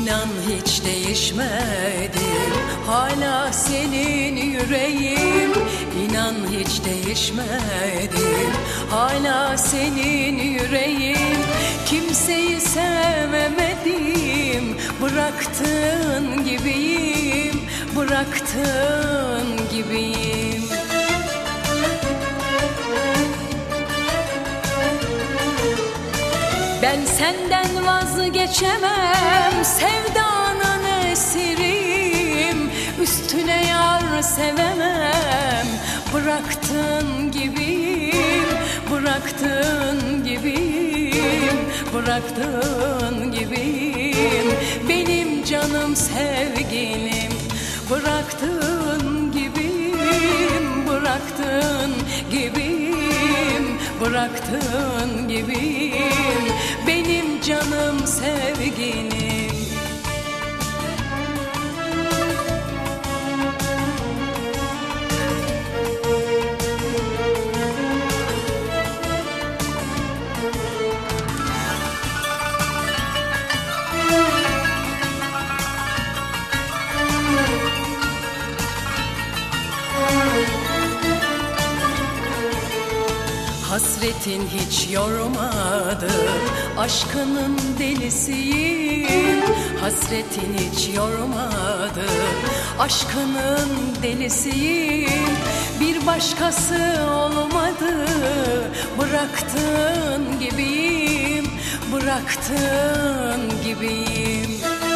İnan hiç değişmedim, hala senin yüreğim. İnan hiç değişmedim, hala senin yüreğim. Kimseyi sevemedim, bıraktığın gibiyim, bıraktığın gibiyim. Ben senden vazgeçemem, sevdanın esiriyim. Üstüne yar sevemem, bıraktığın gibiyim, bıraktığın gibiyim, bıraktığın gibiyim. Benim canım sevgilim, bıraktığın gibiyim, bıraktığın gibiyim, bıraktığın gibiyim. Benim canım sevgilim. Hasretin hiç yormadı, aşkının delisiyim. Hasretin hiç yormadı, aşkının delisiyim. Bir başkası olmadı, bıraktığın gibiyim, bıraktığın gibiyim.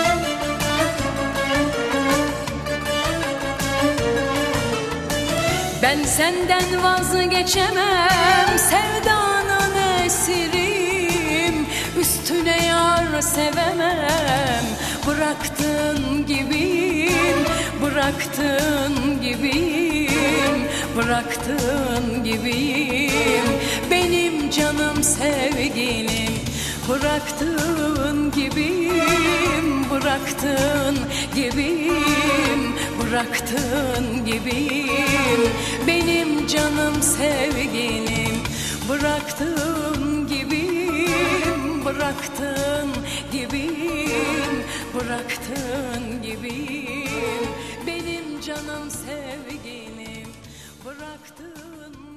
Ben senden vazgeçemem, sevdanın esiriyim. Üstüne yar sevemem, bıraktığın gibiyim, bıraktığın gibiyim, bıraktığın gibiyim. Benim canım sevgilim, bıraktığın gibiyim, bıraktığın gibiyim, bıraktığın gibiyim. Benim canım sevgilim, bıraktığın gibiyim, bıraktığın gibiyim, bıraktığın gibiyim. Benim canım sevgilim, bıraktığın